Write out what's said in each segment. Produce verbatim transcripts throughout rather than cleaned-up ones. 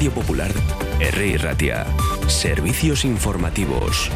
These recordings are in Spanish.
Radio Popular, R I Ratia. Servicios informativos.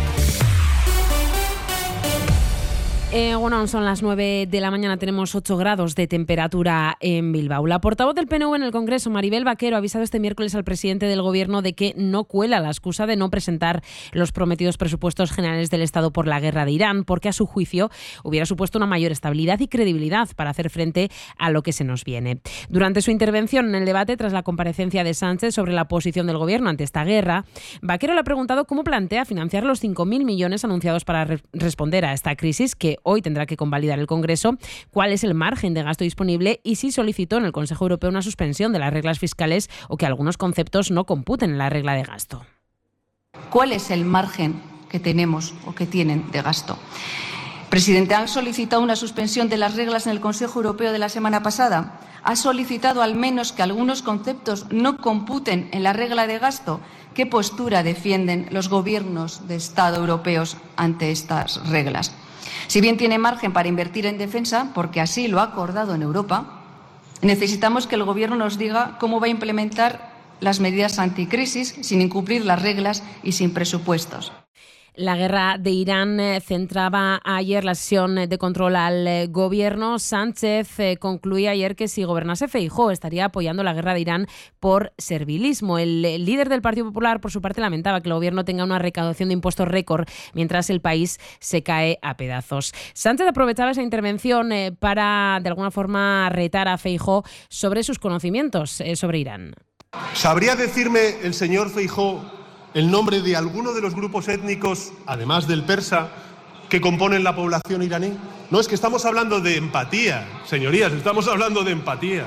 Eh, bueno, son las nueve de la mañana, tenemos ocho grados de temperatura en Bilbao. La portavoz del P N V en el Congreso, Maribel Vaquero, ha avisado este miércoles al presidente del Gobierno de que no cuela la excusa de no presentar los prometidos presupuestos generales del Estado por la guerra de Irán, porque a su juicio hubiera supuesto una mayor estabilidad y credibilidad para hacer frente a lo que se nos viene. Durante su intervención en el debate tras la comparecencia de Sánchez sobre la posición del Gobierno ante esta guerra, Vaquero le ha preguntado cómo plantea financiar los cinco mil millones anunciados para re- responder a esta crisis que hoy tendrá que convalidar el Congreso, cuál es el margen de gasto disponible y si solicitó en el Consejo Europeo una suspensión de las reglas fiscales o que algunos conceptos no computen en la regla de gasto. ¿Cuál es el margen que tenemos o que tienen de gasto? Presidente, ¿han solicitado una suspensión de las reglas en el Consejo Europeo de la semana pasada? ¿Ha solicitado al menos que algunos conceptos no computen en la regla de gasto? ¿Qué postura defienden los gobiernos de Estado europeos ante estas reglas? Si bien tiene margen para invertir en defensa, porque así lo ha acordado en Europa, necesitamos que el Gobierno nos diga cómo va a implementar las medidas anticrisis sin incumplir las reglas y sin presupuestos. La guerra de Irán eh, centraba ayer la sesión de control al eh, gobierno. Sánchez eh, concluía ayer que si gobernase Feijóo estaría apoyando la guerra de Irán por servilismo. El, el líder del Partido Popular, por su parte, lamentaba que el gobierno tenga una recaudación de impuestos récord mientras el país se cae a pedazos. Sánchez aprovechaba esa intervención eh, para, de alguna forma, retar a Feijóo sobre sus conocimientos eh, sobre Irán. ¿Sabría decirme el señor Feijóo el nombre de alguno de los grupos étnicos, además del persa, que componen la población iraní? No, es que estamos hablando de empatía, señorías, estamos hablando de empatía.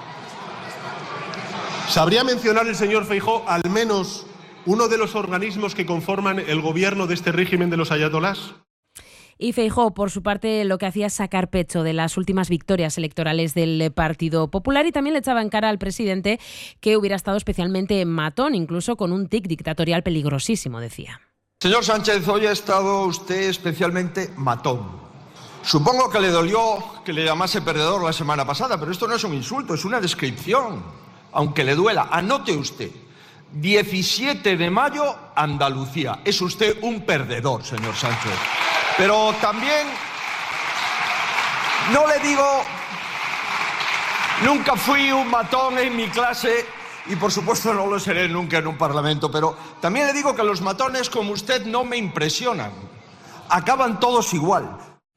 ¿Sabría mencionar el señor Feijóo al menos uno de los organismos que conforman el gobierno de este régimen de los ayatolás? Y Feijóo, por su parte, lo que hacía es sacar pecho de las últimas victorias electorales del Partido Popular y también le echaba en cara al presidente que hubiera estado especialmente matón, incluso con un tic dictatorial peligrosísimo, decía. Señor Sánchez, hoy ha estado usted especialmente matón. Supongo que le dolió que le llamase perdedor la semana pasada, pero esto no es un insulto, es una descripción. Aunque le duela, anote usted. diecisiete de mayo, Andalucía. Es usted un perdedor, señor Sánchez. Pero también, no le digo, nunca fui un matón en mi clase y por supuesto no lo seré nunca en un parlamento, pero también le digo que los matones como usted no me impresionan. Acaban todos igual.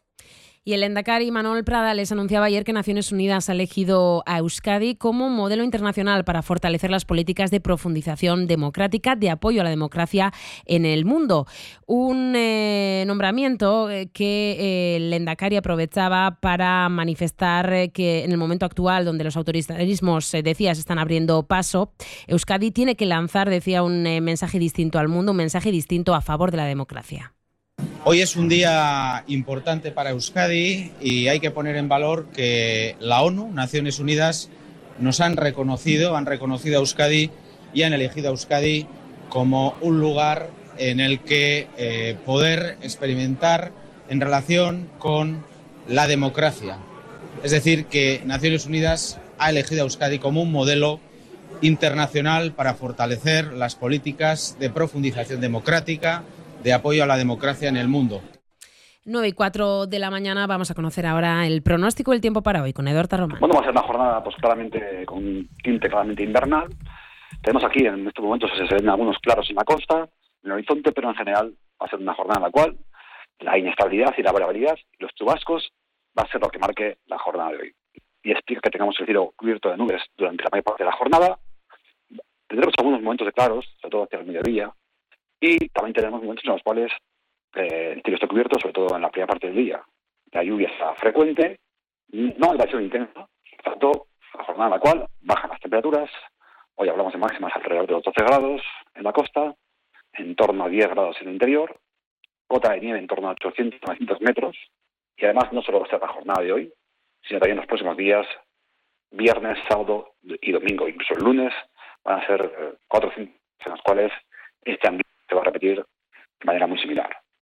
Y el lehendakari Manuel Prada les anunciaba ayer que Naciones Unidas ha elegido a Euskadi como modelo internacional para fortalecer las políticas de profundización democrática, de apoyo a la democracia en el mundo. Un eh, nombramiento eh, que eh, el lehendakari aprovechaba para manifestar eh, que en el momento actual, donde los autoritarismos, eh, decía, se están abriendo paso, Euskadi tiene que lanzar, decía, un eh, mensaje distinto al mundo, un mensaje distinto a favor de la democracia. Hoy es un día importante para Euskadi y hay que poner en valor que la ONU, Naciones Unidas, nos han reconocido, han reconocido a Euskadi y han elegido a Euskadi como un lugar en el que eh, poder experimentar en relación con la democracia. Es decir, que Naciones Unidas ha elegido a Euskadi como un modelo internacional para fortalecer las políticas de profundización democrática, de apoyo a la democracia en el mundo. nueve y cuatro de la mañana, vamos a conocer ahora el pronóstico del tiempo para hoy con Eduardo Tarromán. Bueno, va a ser una jornada pues claramente con un tinte claramente invernal. Tenemos aquí en estos momentos se ven algunos claros en la costa, en el horizonte, pero en general va a ser una jornada en la cual la inestabilidad y la variabilidad y los chubascos va a ser lo que marque la jornada de hoy. Y explica que tengamos el cielo cubierto de nubes durante la mayor parte de la jornada. Tendremos algunos momentos de claros, sobre todo hacia el mediodía, y también tenemos momentos en los cuales eh, el cielo está cubierto, sobre todo en la primera parte del día. La lluvia está frecuente, no va a ser intensa, por tanto, la jornada en la cual bajan las temperaturas. Hoy hablamos de máximas alrededor de los doce grados en la costa, en torno a diez grados en el interior, cota de nieve en torno a ochocientos a novecientos metros, y además no solo va a ser la jornada de hoy, sino también los próximos días, viernes, sábado y domingo, incluso el lunes, van a ser eh, cuatro o cinco en los cuales este ambiente se va a repetir de manera muy similar.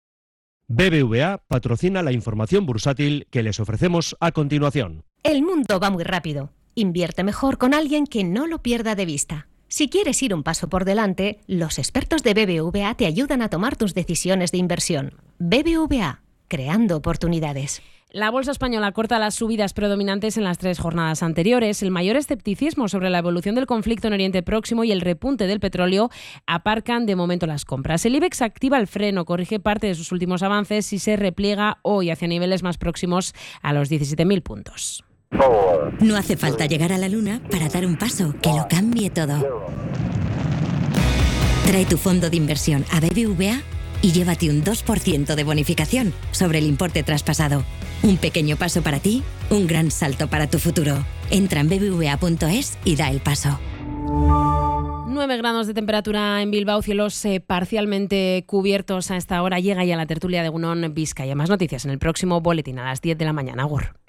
B B V A patrocina la información bursátil que les ofrecemos a continuación. El mundo va muy rápido. Invierte mejor con alguien que no lo pierda de vista. Si quieres ir un paso por delante, los expertos de B B V A te ayudan a tomar tus decisiones de inversión. B B V A, creando oportunidades. La bolsa española corta las subidas predominantes en las tres jornadas anteriores. El mayor escepticismo sobre la evolución del conflicto en Oriente Próximo y el repunte del petróleo aparcan de momento las compras. El IBEX activa el freno, corrige parte de sus últimos avances y se repliega hoy hacia niveles más próximos a los diecisiete mil puntos. No hace falta llegar a la luna para dar un paso que lo cambie todo. Trae tu fondo de inversión a B B V A y llévate un dos por ciento de bonificación sobre el importe traspasado. Un pequeño paso para ti, un gran salto para tu futuro. Entra en b b v a punto es y da el paso. nueve grados de temperatura en Bilbao, cielos eh, parcialmente cubiertos a esta hora. Llega ya la tertulia de Egunon Vizcaya. Más noticias en el próximo boletín a las diez de la mañana. Agur.